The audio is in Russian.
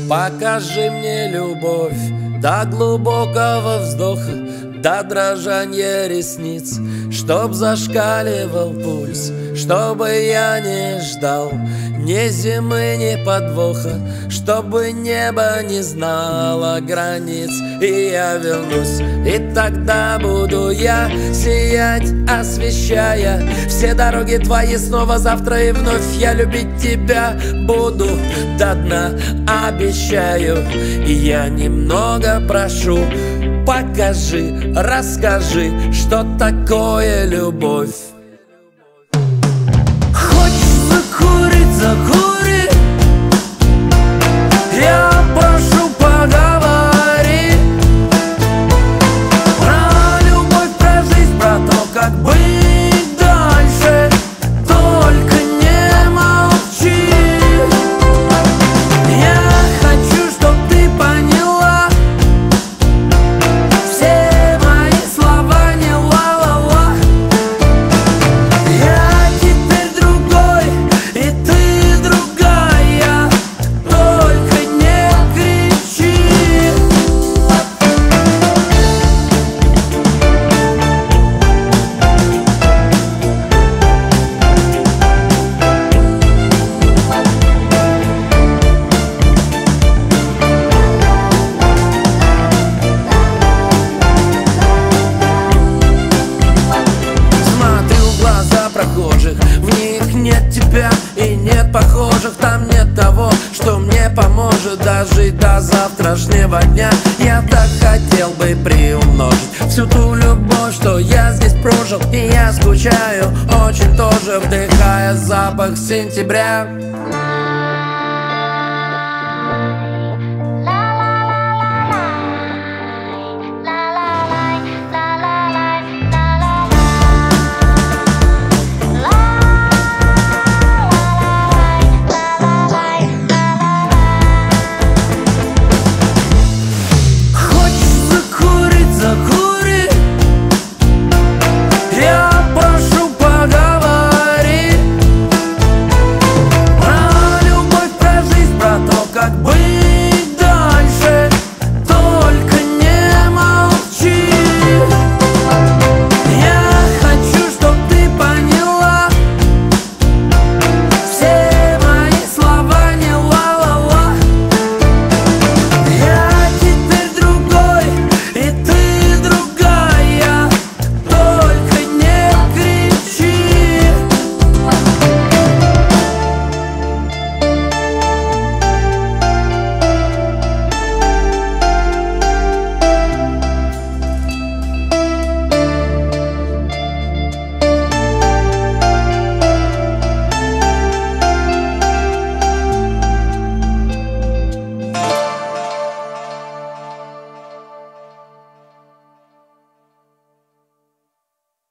Покажи мне любовь до глубокого вздоха, до дрожания ресниц, чтоб зашкаливал пульс, чтобы я не ждал ни зимы, ни подвоха, чтобы небо не знало границ. И я вернусь, и тогда буду я сиять, освещая все дороги твои снова завтра. И вновь я любить тебя буду до дна, обещаю. И я немного прошу, покажи, расскажи, что такое любовь. Хочешь закурить, закури, я прошу, поговори про любовь, про жизнь, про то, как быть дальше. Только не молчи. Я хочу, чтоб ты поняла, все мои слова не ла-ла-ла. Я теперь другой, и ты другая, только не кричи. Смотрю в глаза прохожих, в них нет тебя и нет похожих. Там нет того, что мне поможет дожить до завтрашнего дня. Я так хотел бы приумножить всю ту любовь, что я здесь прожил. И я скучаю очень тоже, вдыхая запах сентября.